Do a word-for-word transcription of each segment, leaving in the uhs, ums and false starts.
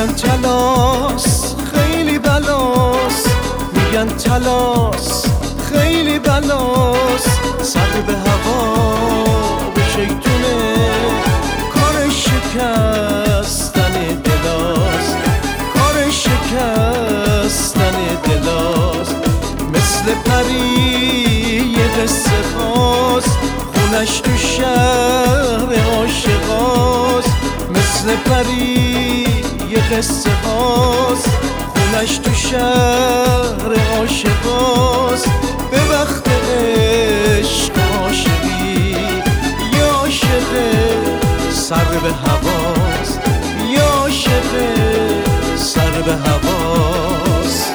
میگن تلاس خیلی بلاس، میگن تلاس خیلی بلاس. سر به هوا به شیطونه، کار شکستن دلاس، کار شکستن دلاس. مثل پری یه قصه خواست، خونش تو شهر عاشقاست. مثل پری یه قصه خواست، خونش تو شهر عاشقاست. به وقت عشق عاشقی یا عاشق سر به هواست، یا عاشق سر به هواست.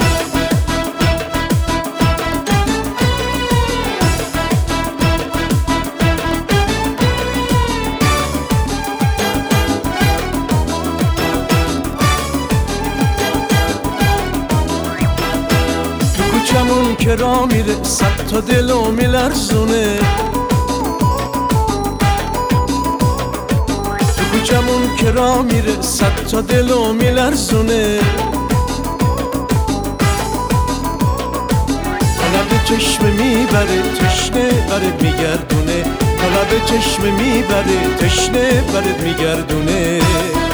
کوچمون که را میره صد تا دلو میلرزونه، تو کوچمون که را میره صد تا دلو میلرزونه. تا لب چشمه میبره تشنه برد میگردونه، تا لب چشمه میبره تشنه برد میگردونه.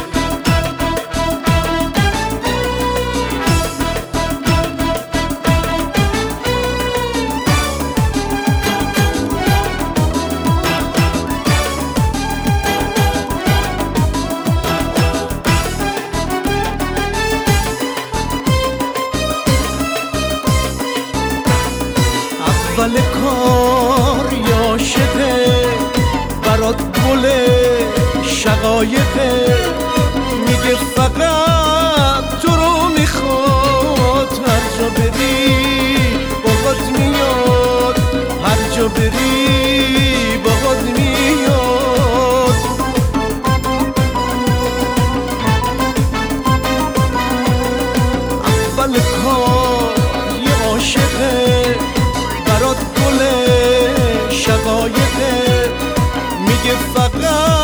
اول کار یا عاشقه برات گل شقایقه، میگه فقط تو رو میخواد. هر جا بری باهات میاد، هر جا بری باهات میاد. اول کار یا عاشقه برات گل شقایقه، میگه فقط